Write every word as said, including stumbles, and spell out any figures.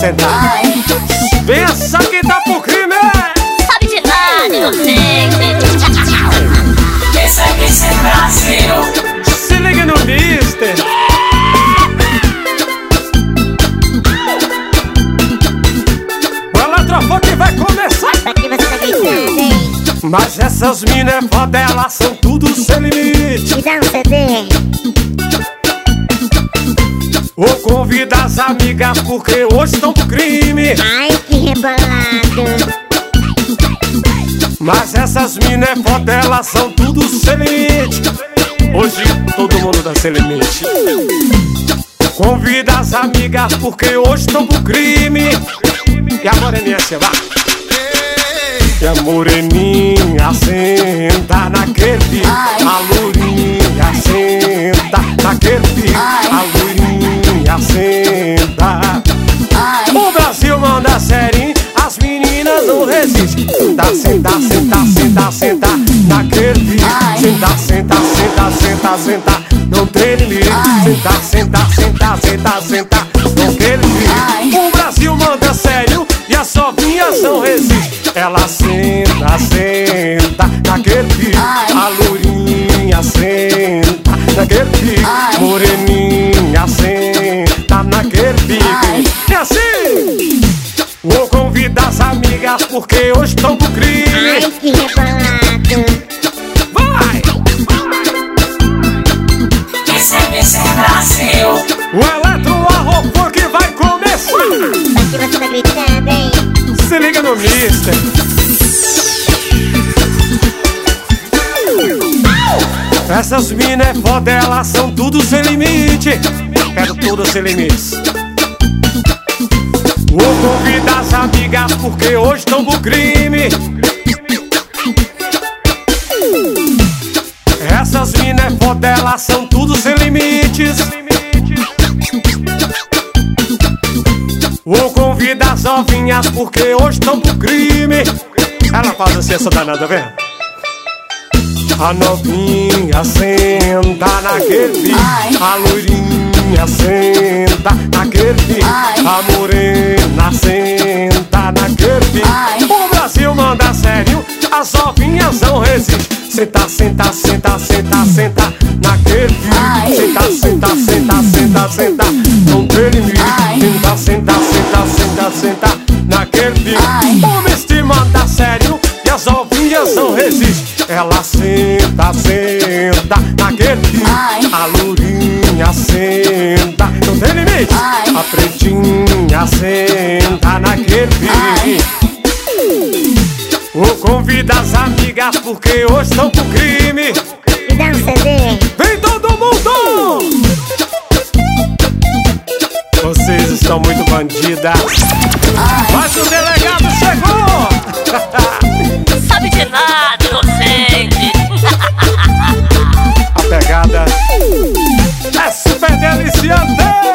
sentar. Pensa que tá pro crime, sabe de nada, inocente. Esse é Mister Brasil. se liga no Mister. O Eletrofunk vai começar. Aqui você tá gritando, hein? Mas essas mina é foda, elas são tudo sem limite. Me dá um C D. Ou convida as amigas porque hoje estão pro crime. Ai, que rebolado. Mas essas mina é foda, elas são tudo sem limite. Hoje todo mundo dá sem limite. Convida as amigas porque hoje estão pro crime. E a moreninha se vai. E a moreninha senta naquele. A lourinha senta naquele. A lourinha senta. O Brasil manda série, as meninas não resistem. Senta, senta, senta, senta, senta naquele. Senta, senta, senta, senta, senta, não tem limite. Senta, senta, senta, senta, senta, não tem limite. O Brasil manda sério e as novinhas não resistem. Ela senta, senta naquele. A lourinha senta naquele. Moreninha senta naquele. E assim, vou convidar as amigas porque hoje estão pro crime. Ai, que rebolado. Vai! Esse é Mister Brasil. O Eletro Arrofunk vai começar. Aqui você tá gritando, hein? Se liga no Mister. Essas mina é foda, elas são tudo sem limite. Quero tudo sem limites. Vou convidar as amigas porque hoje estão pro crime. Essas mina é foda, elas são tudo sem limites. Vou convidar as novinhas porque hoje estão pro crime. Ela faz assim, essa danada, vem. A novinha senta naquele. A loirinha senta naquele. A morena senta naquele. O Brasil manda sério, as novinhas não resistem. Senta, senta, senta, senta, senta naquele. Senta, senta, senta, senta, senta, não tem limite. Senta, senta, senta, senta, senta naquele. O Mister manda sério e as novinhas não resistem. Ela senta, senta naquele. A lourinha senta, não tem limite. A pretinha senta naquele. Vou convidar as amigas porque hoje estão pro crime. Me dá um C D. Vem todo mundo! Vocês estão muito bandidas. Mas o delegado chegou! Sabe de nada, inocente. A pegada é super deliciante.